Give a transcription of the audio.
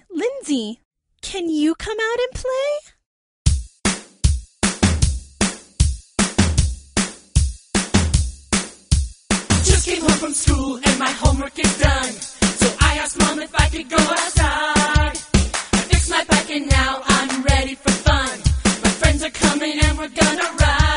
Lindsay, can you come out and play? Just came home from school and my homework is done. So I asked Mom if I could go outside. I fixed my bike and now I'm ready for fun. My friends are coming and we're gonna ride.